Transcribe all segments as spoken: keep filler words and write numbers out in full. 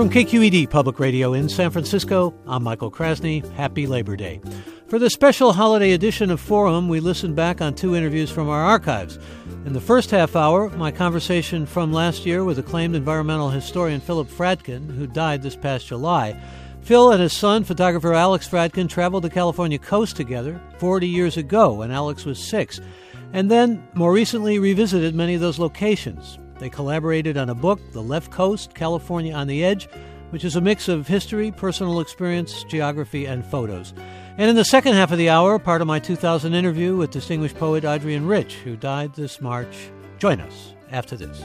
From K Q E D Public Radio in San Francisco, I'm Michael Krasny. Happy Labor Day. For the special holiday edition of Forum, we listened back on two interviews from our archives. In the first half hour, my conversation from last year with acclaimed environmental historian Philip Fradkin, who died this past July. Phil and his son, photographer Alex Fradkin, traveled the California coast together forty years ago when Alex was six, and then, more recently, revisited many of those locations. They collaborated on a book, The Left Coast, California on the Edge, which is a mix of history, personal experience, geography, and photos. And in the second half of the hour, part of my two thousand interview with distinguished poet Adrienne Rich, who died this March. Join us after this.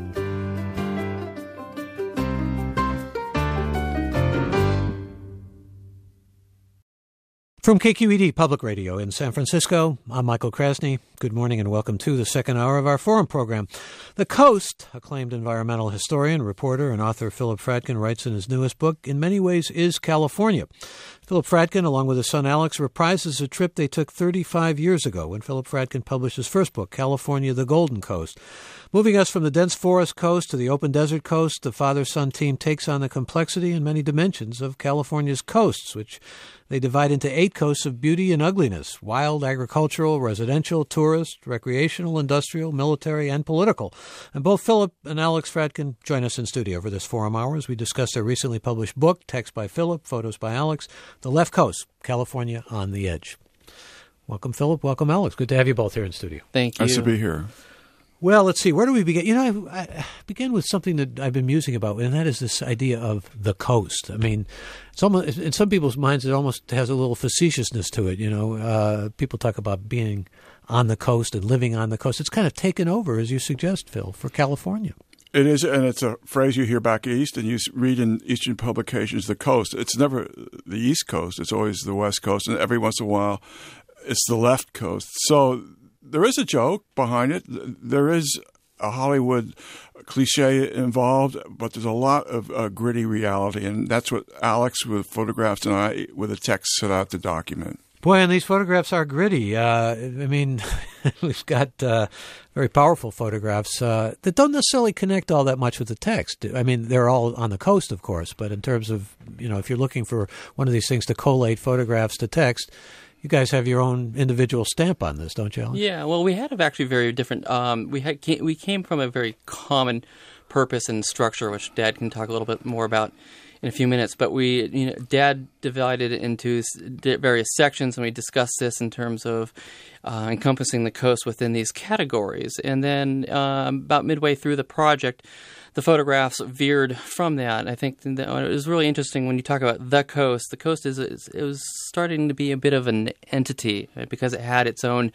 From K Q E D Public Radio in San Francisco, I'm Michael Krasny. Good morning and welcome to the second hour of our Forum program. The Coast, acclaimed environmental historian, reporter, and author Philip Fradkin writes in his newest book, in many ways is California. Philip Fradkin, along with his son Alex, reprises a trip they took thirty-five years ago when Philip Fradkin published his first book, California, the Golden Coast. Moving us from the dense forest coast to the open desert coast, the father-son team takes on the complexity and many dimensions of California's coasts, which they divide into eight coasts of beauty and ugliness: wild, agricultural, residential, tourist, recreational, industrial, military, and political. And both Philip and Alex Fradkin join us in studio for this Forum Hour as we discuss their recently published book, text by Philip, photos by Alex, The Left Coast, California on the Edge. Welcome, Philip. Welcome, Alex. Good to have you both here in studio. Thank you. Nice to be here. Well, let's see. Where do we begin? You know, I, I began with something that I've been musing about, and that is this idea of the coast. I mean, it's almost in some people's minds, it almost has a little facetiousness to it. You know, uh, people talk about being on the coast and living on the coast. It's kind of taken over, as you suggest, Phil, for California. It is, and it's a phrase you hear back east, and you read in Eastern publications, the coast. It's never the East Coast. It's always the West Coast, and every once in a while, it's the left coast. So there is a joke behind it. There is a Hollywood cliche involved, but there's a lot of uh, gritty reality, and that's what Alex with photographs and I with a text set out to document. Boy, and these photographs are gritty. Uh, I mean, we've got uh, very powerful photographs uh, that don't necessarily connect all that much with the text. I mean, they're all on the coast, of course, but in terms of, you know, if you're looking for one of these things to collate photographs to text, you guys have your own individual stamp on this, don't you, Alex? Yeah, well, we had actually very different. Um, we had we came from a very common purpose and structure, which Dad can talk a little bit more about in a few minutes. But we, you know, Dad divided it into various sections, and we discussed this in terms of uh, encompassing the coast within these categories. And then uh, about midway through the project, the photographs veered from that. I think that it was really interesting when you talk about the coast. The coast is, it was starting to be a bit of an entity, right? Because it had its own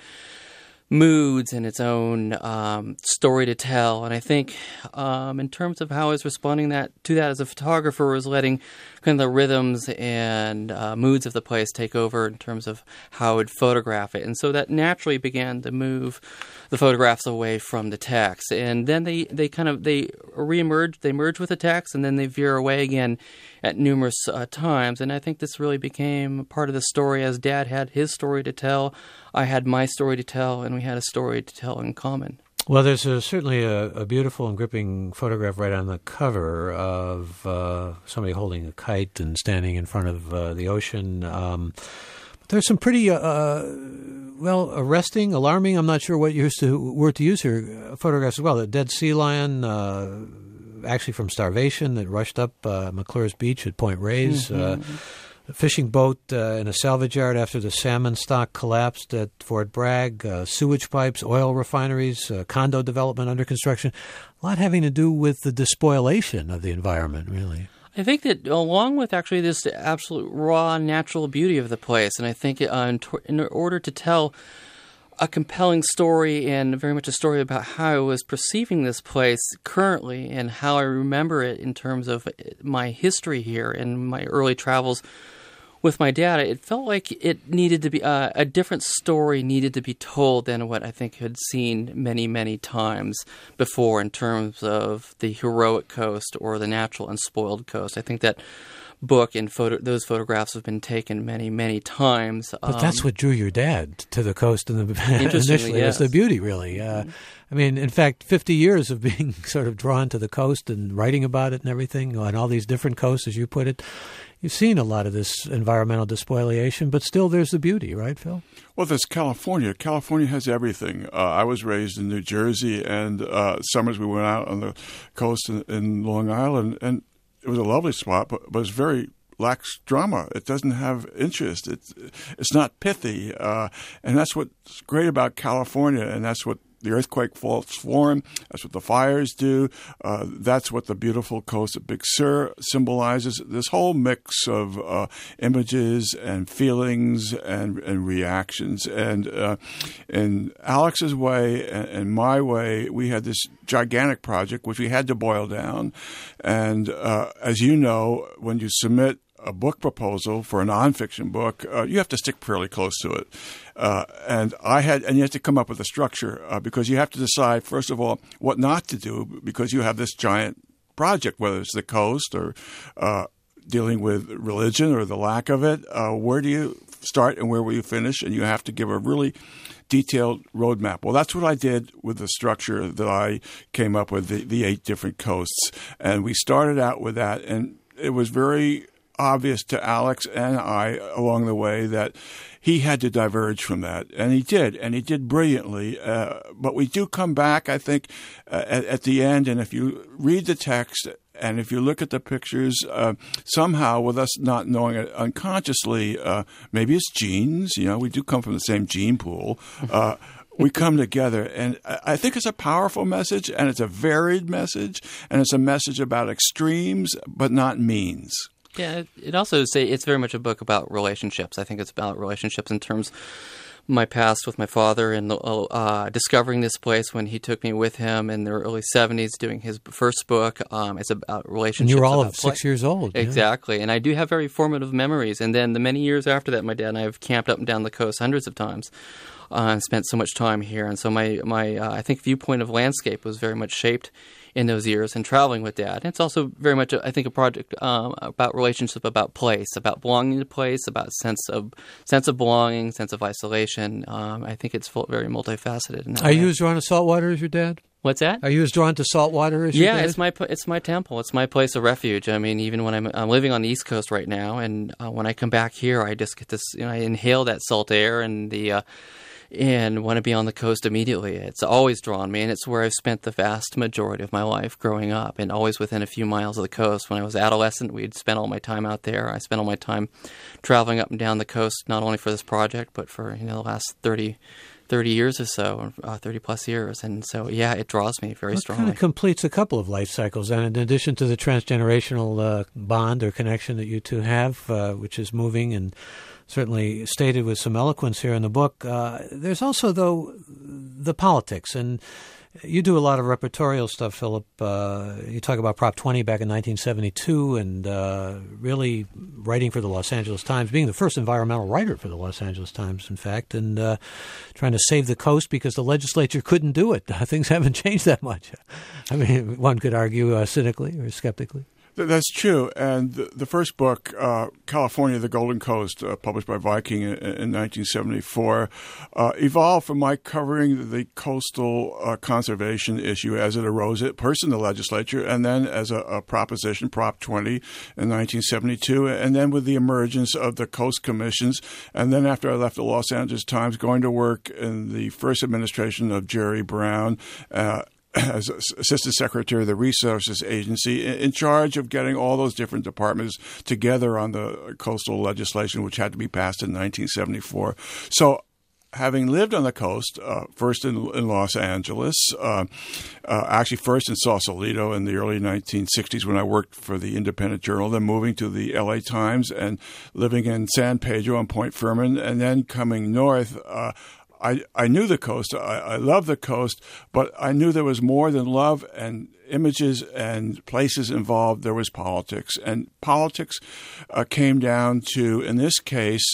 moods and its own um, story to tell. And I think um, in terms of how I was responding that to that as a photographer, was letting kind of the rhythms and uh, moods of the place take over in terms of how I would photograph it. And so that naturally began to move the photographs away from the text. And then they, they kind of, they reemerge, they merge with the text, and then they veer away again at numerous uh, times. And I think this really became part of the story, as Dad had his story to tell, I had my story to tell, and we had a story to tell in common. Well, there's a, certainly a, a beautiful and gripping photograph right on the cover of uh, somebody holding a kite and standing in front of uh, the ocean. Um, but there's some pretty, uh, well, arresting, alarming, I'm not sure what used to, word to use here, uh, photographs as well. The dead sea lion, uh, actually from starvation, that rushed up uh, McClure's Beach at Point Reyes. Mm-hmm. Uh, A fishing boat uh, in a salvage yard after the salmon stock collapsed at Fort Bragg, uh, sewage pipes, oil refineries, uh, condo development under construction. A lot having to do with the despoilation of the environment, really. I think that along with actually this absolute raw natural beauty of the place, and I think uh, in, to- in order to tell a compelling story and very much a story about how I was perceiving this place currently and how I remember it in terms of my history here and my early travels with my dad, it felt like it needed to be uh, a different story needed to be told than what I think I had seen many, many times before in terms of the heroic coast or the natural and spoiled coast. I think that book, and photo, those photographs have been taken many, many times. But um, that's what drew your dad to the coast in the Interestingly, initially. yes. It was the beauty, really. Uh, I mean, in fact, fifty years of being sort of drawn to the coast and writing about it and everything on all these different coasts, as you put it. You've seen a lot of this environmental despoliation, but still there's the beauty, right, Phil? Well, there's California. California has everything. Uh, I was raised in New Jersey, and uh, summers we went out on the coast in, in Long Island, and it was a lovely spot, but, but it's very lacks drama. It doesn't have interest. It's it's not pithy, uh, and that's what's great about California, and that's what the earthquake faults form. That's what the fires do. Uh, that's what the beautiful coast of Big Sur symbolizes. This whole mix of uh, images and feelings and, and reactions. And uh, in Alex's way and, and my way, we had this gigantic project which we had to boil down. And uh, as you know, when you submit a book proposal for a nonfiction book, uh, you have to stick fairly close to it. Uh, and I had, and you have to come up with a structure uh, because you have to decide, first of all, what not to do because you have this giant project, whether it's the coast or uh, dealing with religion or the lack of it. Uh, where do you start and where will you finish? And you have to give a really detailed roadmap. Well, that's what I did with the structure that I came up with, the, the eight different coasts. And we started out with that, and it was very obvious to Alex and I along the way that he had to diverge from that, and he did, and he did brilliantly. Uh, but we do come back, I think, uh, at, at the end, and if you read the text and if you look at the pictures, uh, somehow, with us not knowing it unconsciously, uh, maybe it's genes. You know, we do come from the same gene pool. Uh, we come together, and I think it's a powerful message, and it's a varied message, and it's a message about extremes, but not means. Yeah, it also say it's very much a book about relationships. I think it's about relationships in terms of my past with my father and uh, discovering this place when he took me with him in the early seventies doing his first book. Um, it's about relationships. And you were all of six years old. Exactly. Yeah. And I do have very formative memories. And then the many years after that, my dad and I have camped up and down the coast hundreds of times. Uh, and spent so much time here. And so my, my uh, I think, viewpoint of landscape was very much shaped in those years and traveling with Dad. And it's also very much, I think, a project um, about relationship, about place, about belonging to place, about sense of sense of belonging, sense of isolation. Um, I think it's full, very multifaceted. In that Are way. you as drawn to saltwater as your dad? What's that? Are you as drawn to saltwater as your yeah, dad? Yeah, it's my it's my temple. It's my place of refuge. I mean, even when I'm I'm living on the East Coast right now, and uh, when I come back here, I just get this. You know, I inhale that salt air and the. Uh, and want to be on the coast immediately. It's always drawn me, and it's where I've spent the vast majority of my life growing up, and always within a few miles of the coast. When I was adolescent, we'd spent all my time out there. I spent all my time traveling up and down the coast, not only for this project, but for you know the last thirty, thirty years or so, uh, thirty plus years. And so, yeah, it draws me very well, it strongly. It kind of completes a couple of life cycles, and in addition to the transgenerational uh, bond or connection that you two have, uh, which is moving and certainly stated with some eloquence here in the book. Uh, there's also, though, the politics. And you do a lot of repertorial stuff, Philip. Uh, you talk about Prop twenty back in nineteen seventy-two and uh, really writing for the Los Angeles Times, being the first environmental writer for the Los Angeles Times, in fact, and uh, trying to save the coast because the legislature couldn't do it. Things haven't changed that much. I mean, one could argue uh, cynically or skeptically. That's true. And the, the first book, uh, California, the Golden Coast, uh, published by Viking in, in nineteen seventy-four, uh, evolved from my covering the coastal uh, conservation issue as it arose at first in the legislature and then as a, a proposition, Prop twenty in nineteen seventy-two, and then with the emergence of the coast commissions. And then after I left the Los Angeles Times, going to work in the first administration of Jerry Brown, uh, as Assistant Secretary of the Resources Agency, in charge of getting all those different departments together on the coastal legislation, which had to be passed in nineteen seventy-four. So having lived on the coast, uh, first in, in Los Angeles, uh, uh, actually first in Sausalito in the early nineteen sixties when I worked for the Independent Journal, then moving to the L A Times and living in San Pedro on Point Fermin, and then coming north, uh, I, I knew the coast. I, I loved the coast, but I knew there was more than love and images and places involved. There was politics. And politics uh, came down to, in this case,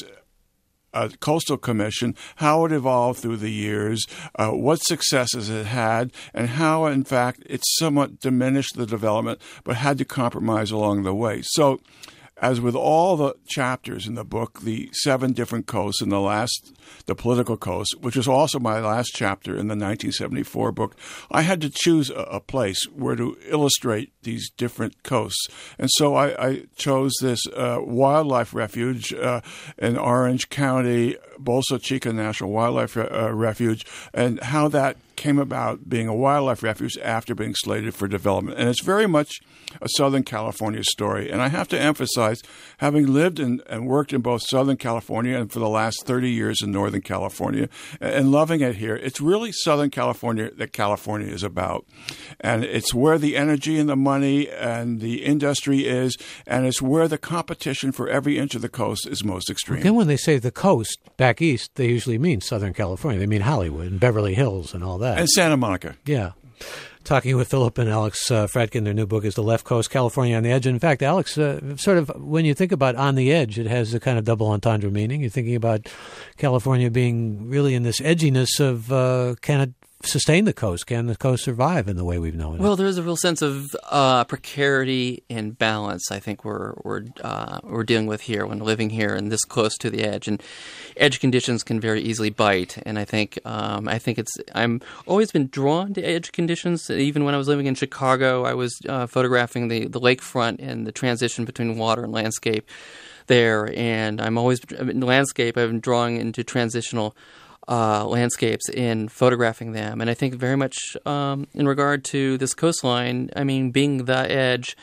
a coastal commission, how it evolved through the years, uh, what successes it had, and how, in fact, it somewhat diminished the development but had to compromise along the way. So as with all the chapters in the book, the seven different coasts and the last, the political coast, which was also my last chapter in the nineteen seventy-four book, I had to choose a, a place where to illustrate these different coasts. And so I, I chose this uh, wildlife refuge uh, in Orange County, Bolsa Chica National Wildlife uh, Refuge, and how that came about being a wildlife refuge after being slated for development. And it's very much a Southern California story. And I have to emphasize, having lived in, and worked in both Southern California and for the last thirty years in Northern California, and loving it here, it's really Southern California that California is about. And it's where the energy and the money and the industry is, and it's where the competition for every inch of the coast is most extreme. Then when they say the coast back east, they usually mean Southern California. They mean Hollywood and Beverly Hills and all that. And Santa Monica. Yeah. Talking with Philip and Alex uh, Fradkin, their new book is The Left Coast, California on the Edge. In fact, Alex, uh, sort of when you think about on the edge, it has a kind of double entendre meaning. You're thinking about California being really in this edginess of uh, can it sustain the coast? Can the coast survive in the way we've known it? Well, there's a real sense of uh, precarity and balance. I think we're we're uh, we're dealing with here when living here and this close to the edge, and edge conditions can very easily bite. And I think um, I think it's I'm always been drawn to edge conditions. Even when I was living in Chicago, I was uh, photographing the the lakefront and the transition between water and landscape there. And I'm always in landscape. I've been drawing into transitional Uh, landscapes in photographing them. And I think very much um, in regard to this coastline, I mean, being the edge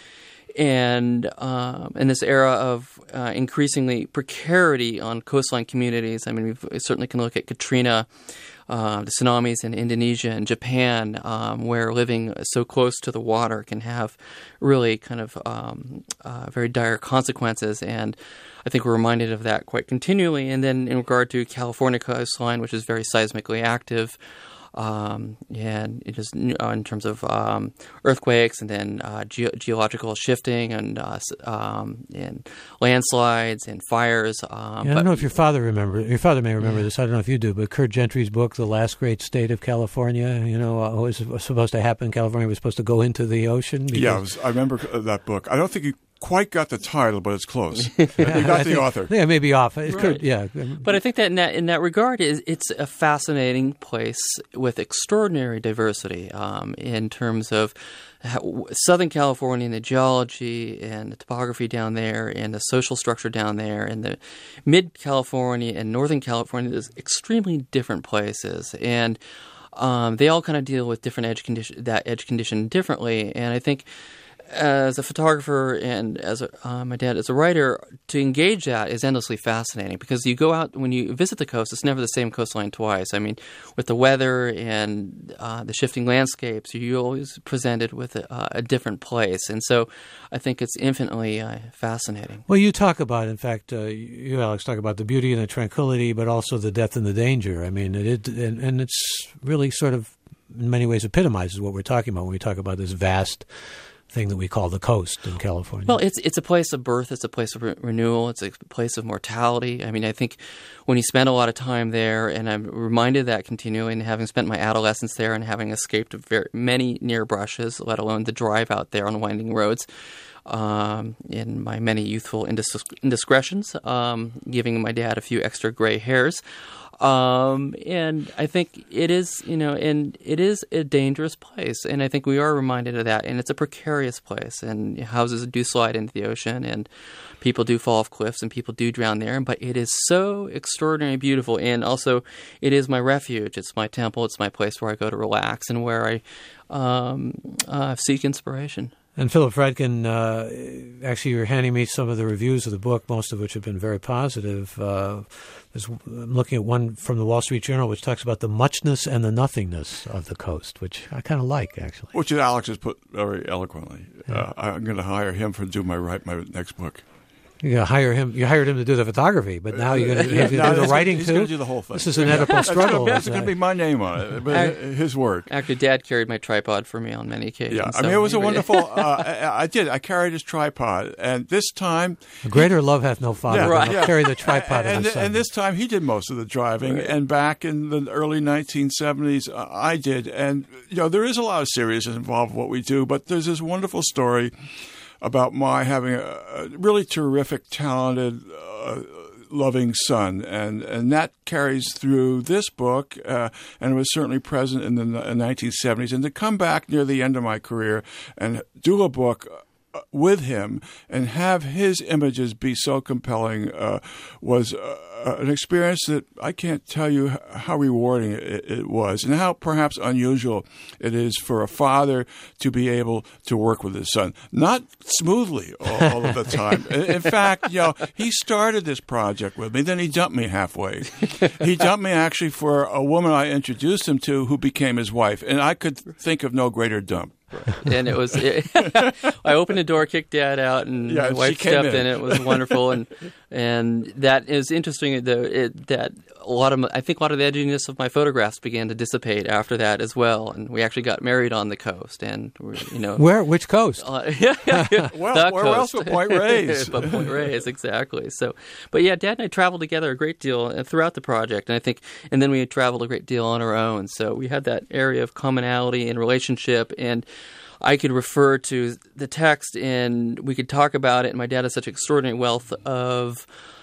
and um, in this era of uh, increasingly precarity on coastline communities. I mean, we certainly can look at Katrina, uh, the tsunamis in Indonesia and Japan, um, where living so close to the water can have really kind of um, uh, very dire consequences. And I think we're reminded of that quite continually. And then in regard to California coastline, which is very seismically active, um, and it is uh, in terms of um, earthquakes and then uh, ge- geological shifting and uh, um, and landslides and fires. Um, yeah, I but, don't know if your father remember. Your father may remember this. I don't know if you do, but Kurt Gentry's book, "The Last Great State of California," you know, uh, what was supposed to happen? California was supposed to go into the ocean. Yeah, I, was, I remember that book. I don't think you quite got the title, but it's close. You got the think, author. Yeah, maybe off. It's right. Kurt, yeah. But I think that in that, in that regard, is it's a fascinating place with extraordinary diversity um, in terms of how, Southern California and the geology and the topography down there and the social structure down there, and the mid-California and Northern California is extremely different places. And um, they all kind of deal with different edge condition, that edge condition differently. And I think as a photographer and as a, uh, my dad as a writer, to engage that is endlessly fascinating, because you go out, when you visit the coast, it's never the same coastline twice. I mean, with the weather and uh, the shifting landscapes, you're always presented with a, a different place. And so I think it's infinitely uh, fascinating. Well, you talk about, in fact, uh, you, Alex, talk about the beauty and the tranquility, but also the depth and the danger. I mean, it, it and, and it's really sort of, in many ways, epitomizes what we're talking about when we talk about this vast thing that we call the coast in California. Well, it's it's a place of birth. It's a place of re- renewal. It's a place of mortality. I mean, I think when you spend a lot of time there, and I'm reminded of that continually, and having spent my adolescence there and having escaped very, many near brushes, let alone the drive out there on winding roads, um, in my many youthful indis- indiscretions, um, giving my dad a few extra gray hairs. Um, and I think it is, you know, and it is a dangerous place. And I think we are reminded of that. And it's a precarious place. And houses do slide into the ocean, and people do fall off cliffs, and people do drown there. But it is so extraordinarily beautiful. And also, it is my refuge. It's my temple. It's my place where I go to relax and where I um, uh, seek inspiration. And Philip Fradkin, uh, actually, you're handing me some of the reviews of the book, most of which have been very positive. Uh, I'm looking at one from the Wall Street Journal, which talks about the muchness and the nothingness of the coast, which I kind of like, actually. Which Alex has put very eloquently. Yeah. Uh, I'm going to hire him for do my write my next book. You gotta hire him. You hired him to do the photography, but now you're going to do no, the writing he's too. He's going to do the whole thing. This is an Oedipal struggle. It's going to be my name on it, but I, his work. Actually, Dad carried my tripod for me on many occasions. Yeah, I so mean, it was a really- wonderful. uh, I, I did. I carried his tripod, and this time, A greater love hath no father Yeah, than right. to yeah. carry the tripod of and, his son. and this time he did most of the driving, Right. and back in the early nineteen seventies, uh, I did. And you know, there is a lot of seriousness involved with what we do, but there's this wonderful story about my having a, a really terrific, talented, uh, loving son, and and that carries through this book, uh, and was certainly present in the nineteen seventies. And to come back near the end of my career and do a book with him and have his images be so compelling uh, was uh, an experience that I can't tell you how rewarding it, it was, and how perhaps unusual it is for a father to be able to work with his son. Not smoothly all, all of the time. In fact, you know, he started this project with me, then he dumped me halfway. He dumped me actually for a woman I introduced him to who became his wife, and I could think of no greater dump. Right. And it was, it, I opened the door, kicked Dad out, and yeah, my wife stepped in. in. It was wonderful, and and that is interesting. The it, that a lot of I think a lot of the edginess of my photographs began to dissipate after that as well, and we actually got married on the coast, and we, you know where which coast? Uh, yeah, yeah, well, the where coast. else but Point Reyes? But Point Reyes, exactly. So, but yeah, Dad and I traveled together a great deal throughout the project, and I think, and then we had traveled a great deal on our own. So we had that area of commonality and relationship, and I could refer to the text and we could talk about it. And my dad has such extraordinary wealth of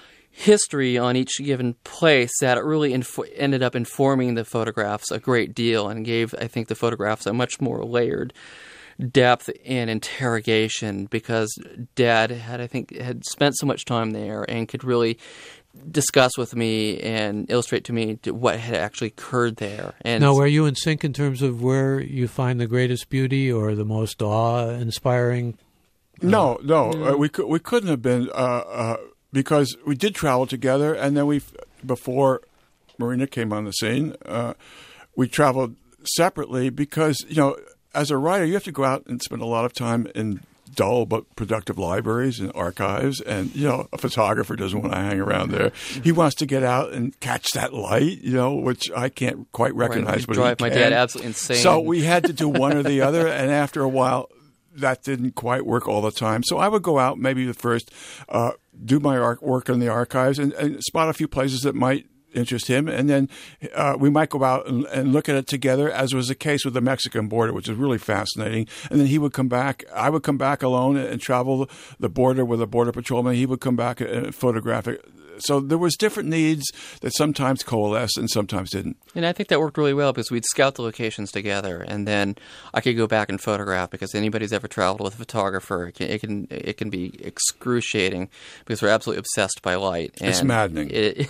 history on each given place that it really inf- ended up informing the photographs a great deal and gave, I think, the photographs a much more layered depth and interrogation, because Dad had, I think, had spent so much time there and could really discuss with me and illustrate to me what had actually occurred there. And now, were you in sync in terms of where you find the greatest beauty or the most awe-inspiring? Uh, no, no, mm. uh, we could, we couldn't have been uh, uh, because we did travel together, and then we, before Marina came on the scene, uh, we traveled separately because, you know, as a writer, you have to go out and spend a lot of time in dull but productive libraries and archives, and you know, a photographer doesn't want to hang around there. He wants to get out and catch that light, you know, which I can't quite recognize. Right, but drive he my can. dad absolutely insane. So we had to do one or the other, and after a while, that didn't quite work all the time. So I would go out, maybe the first, uh, do my ar- work in the archives, and, and spot a few places that might interest him, and then uh, we might go out and, and look at it together, as was the case with the Mexican border, which is really fascinating. And then he would come back, I would come back alone and travel the border with a border patrolman. He would come back and photograph it. So there was different needs that sometimes coalesced and sometimes didn't. And I think that worked really well because we'd scout the locations together, and then I could go back and photograph, because anybody's ever traveled with a photographer, it can it can, it can be excruciating because we're absolutely obsessed by light. And it's maddening.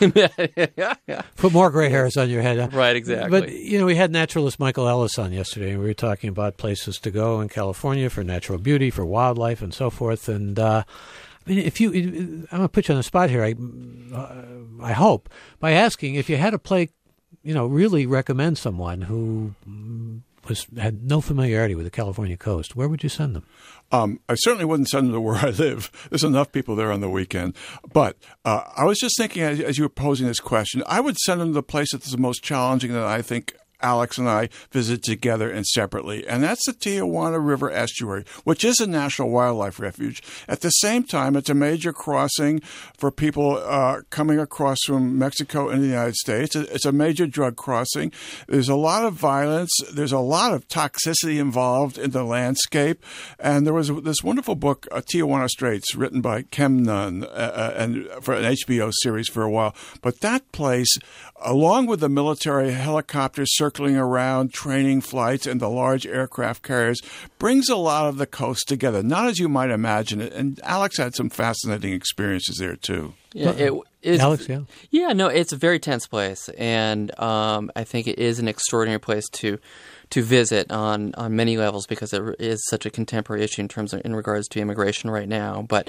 It, yeah, yeah. Put more gray hairs on your head. Huh? Right, exactly. But, you know, we had naturalist Michael Ellis on yesterday, and we were talking about places to go in California for natural beauty, for wildlife, and so forth. And uh, I mean, if you, I'm going to put you on the spot here, I, uh, I hope, by asking if you had to play, you know, really recommend someone who was had no familiarity with the California coast, where would you send them? Um, I certainly wouldn't send them to where I live. There's enough people there on the weekend. But uh, I was just thinking, as, as you were posing this question, I would send them to the place that's the most challenging that I think Alex and I visit together and separately, and that's the Tijuana River Estuary, which is a national wildlife refuge. At the same time, it's a major crossing for people uh, coming across from Mexico into the United States. It's a major drug crossing. There's a lot of violence. There's a lot of toxicity involved in the landscape. And there was this wonderful book, uh, Tijuana Straits, written by Kem Nunn, uh, and for an H B O series for a while. But that place, along with the military helicopters circling around, training flights, and the large aircraft carriers, brings a lot of the coast together, not as you might imagine it. And Alex had some fascinating experiences there, too. Yeah, it is, Alex, yeah. Yeah, no, it's a very tense place, and um, I think it is an extraordinary place to to visit on, on many levels, because it is such a contemporary issue in terms of in regards to immigration right now. But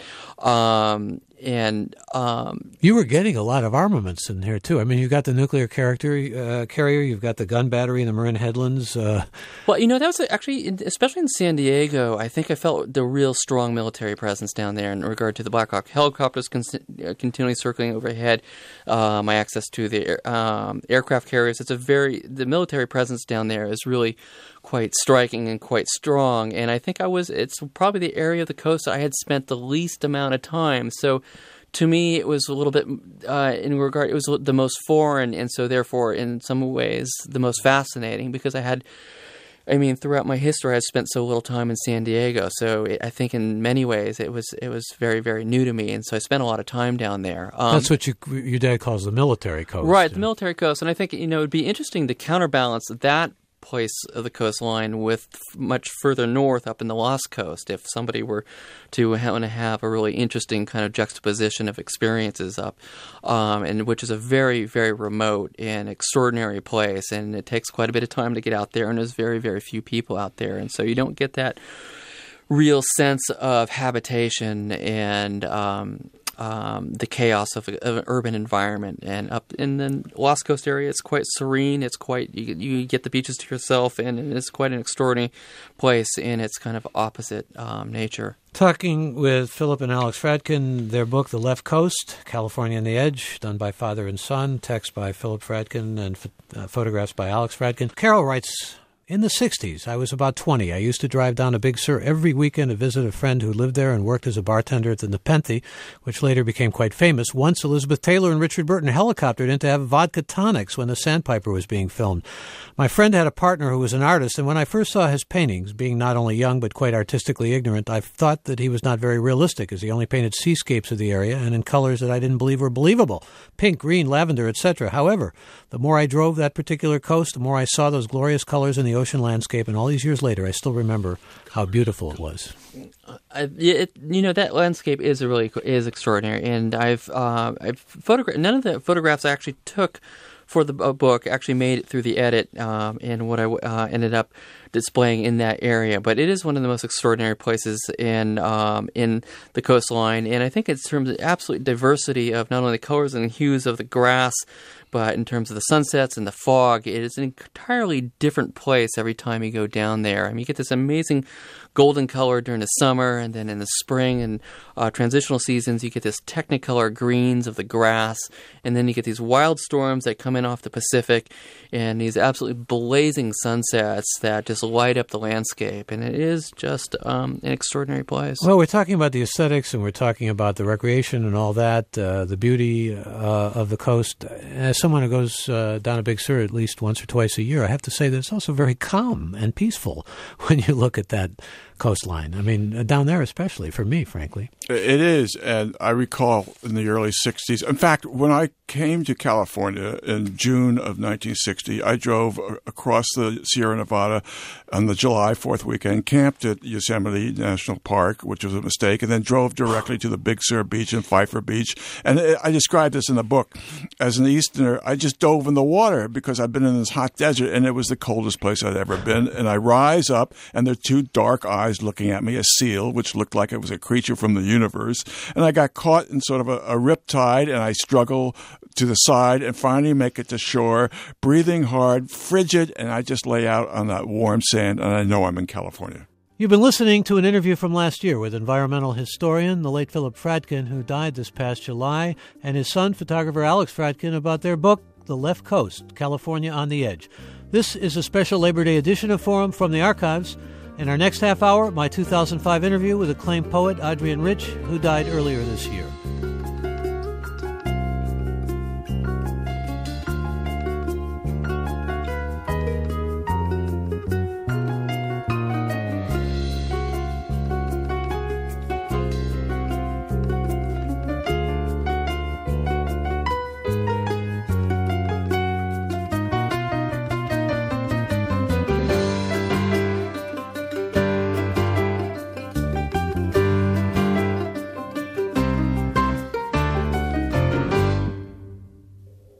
um, and um, you were getting a lot of armaments in here too. I mean, you've got the nuclear character uh, carrier, you've got the gun battery in the Marin Headlands. Uh, well, you know, that was actually, especially in San Diego, I think I felt the real strong military presence down there in regard to the Black Hawk helicopters con- continually circling overhead, uh, my access to the air, um, aircraft carriers. It's a very the military presence down there is really quite striking and quite strong, and I think I was it's probably the area of the coast that I had spent the least amount of time. So to me it was a little bit uh, in regard it was the most foreign, and so therefore in some ways the most fascinating, because I had I mean, throughout my history, I've spent so little time in San Diego. So it, I think in many ways it was it was very, very new to me. And so I spent a lot of time down there. Um, That's what you, your dad calls the military coast. Right, the military coast. And I think, you know, it would be interesting to counterbalance that place of the coastline with much further north up in the Lost Coast if somebody were to want to have a really interesting kind of juxtaposition of experiences up, um, and which is a very, very remote and extraordinary place, and it takes quite a bit of time to get out there, and there's very, very few people out there, and so you don't get that real sense of habitation and um, Um, the chaos of, a, of an urban environment. And up in the Lost Coast area, it's quite serene. It's quite you, you get the beaches to yourself, and it's quite an extraordinary place in its kind of opposite um, nature. Talking with Philip and Alex Fradkin, their book, The Left Coast, California on the Edge, done by father and son, text by Philip Fradkin and ph- uh, photographs by Alex Fradkin. Carol writes, in the sixties, I was about twenty. I used to drive down to Big Sur every weekend to visit a friend who lived there and worked as a bartender at the Nepenthe, which later became quite famous. Once, Elizabeth Taylor and Richard Burton helicoptered in to have vodka tonics when The Sandpiper was being filmed. My friend had a partner who was an artist, and when I first saw his paintings, being not only young but quite artistically ignorant, I thought that he was not very realistic, as he only painted seascapes of the area and in colors that I didn't believe were believable, pink, green, lavender, et cetera. However, the more I drove that particular coast, the more I saw those glorious colors in the ocean landscape, and all these years later, I still remember how beautiful it was. Uh, it, you know, that landscape is a really is extraordinary, and I've uh, I've photographed. None of the photographs I actually took for the book actually made it through the edit, um, and what I uh, ended up displaying in that area. But it is one of the most extraordinary places in um, in the coastline, and I think it's in terms of absolute diversity of not only the colors and hues of the grass, but in terms of the sunsets and the fog, it is an entirely different place every time you go down there. I mean, you get this amazing golden color during the summer, and then in the spring and uh, transitional seasons, you get this technicolor greens of the grass, and then you get these wild storms that come in off the Pacific, and these absolutely blazing sunsets that just light up the landscape, and it is just um, an extraordinary place. Well, we're talking about the aesthetics, and we're talking about the recreation and all that, uh, the beauty uh, of the coast. As someone who goes uh, down to Big Sur at least once or twice a year, I have to say that it's also very calm and peaceful when you look at that coastline. I mean, uh, down there especially, for me, frankly. It is, and I recall in the early sixties. In fact, when I came to California in June of nineteen sixty, I drove across the Sierra Nevada on the July fourth weekend, camped at Yosemite National Park, which was a mistake, and then drove directly to the Big Sur Beach and Pfeiffer Beach. And I described this in the book. As an Easterner, I just dove in the water because I've been in this hot desert, and it was the coldest place I'd ever been. And I rise up, and there are two dark eyes looking at me, a seal, which looked like it was a creature from the universe. And I got caught in sort of a, a rip tide, and I struggle to the side and finally make it to shore, breathing hard, frigid, and I just lay out on that warm sand, and I know I'm in California. You've been listening to an interview from last year with environmental historian, the late Philip Fradkin, who died this past July, and his son, photographer Alex Fradkin, about their book, The Left Coast, California on the Edge. This is a special Labor Day edition of Forum from the Archives. In our next half hour, my two thousand five interview with acclaimed poet Adrienne Rich, who died earlier this year.